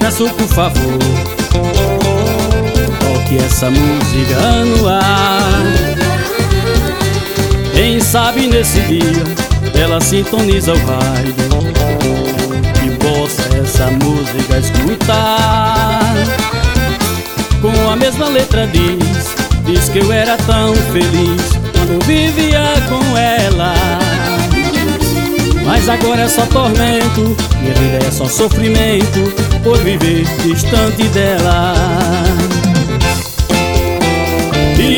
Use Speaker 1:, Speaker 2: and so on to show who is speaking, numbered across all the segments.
Speaker 1: peço por favor, toque essa música no ar. Quem sabe nesse dia ela sintoniza o rádio e possa essa música escutar. Com a mesma letra diz que eu era tão feliz quando vivia com ela. Mas agora é só tormento, minha vida é só sofrimento por viver distante dela. E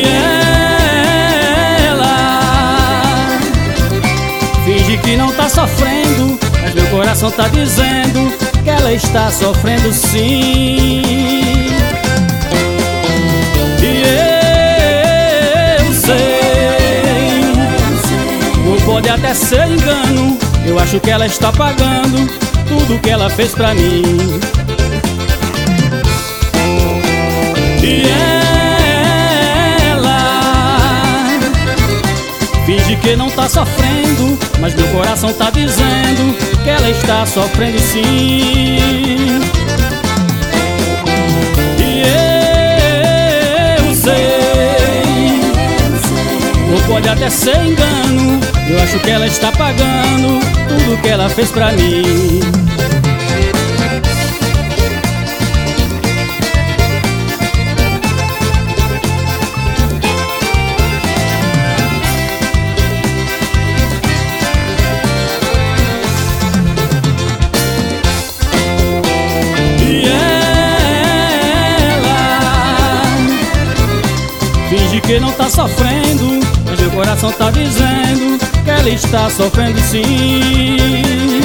Speaker 1: ela finge que não tá sofrendo, mas meu coração tá dizendo que ela está sofrendo sim. E eu sei, não pode até ser engano, eu acho que ela está pagando tudo que ela fez pra mim. E ela finge que não tá sofrendo, mas meu coração tá dizendo que ela está sofrendo sim. E eu sei, não pode até ser engano, eu acho que ela está pagando tudo que ela fez pra mim. E ela finge que não tá sofrendo, mas meu coração tá dizendo que ela está sofrendo sim.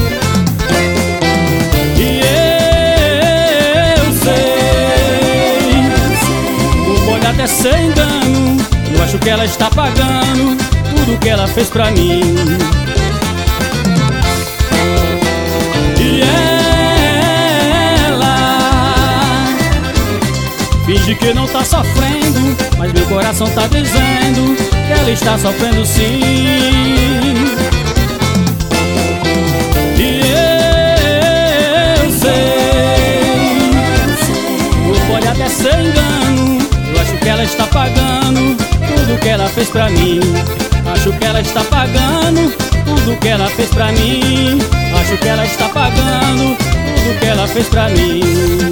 Speaker 1: E eu sei, não pode até ser engano, eu acho que ela está pagando tudo que ela fez pra mim. E ela finge que não tá sofrendo, mas meu coração tá dizendo que ela está sofrendo sim. E eu sei, não pode até ser engano, eu acho que ela está pagando tudo que ela fez pra mim. Acho que ela está pagando tudo que ela fez pra mim. Acho que ela está pagando tudo que ela fez pra mim.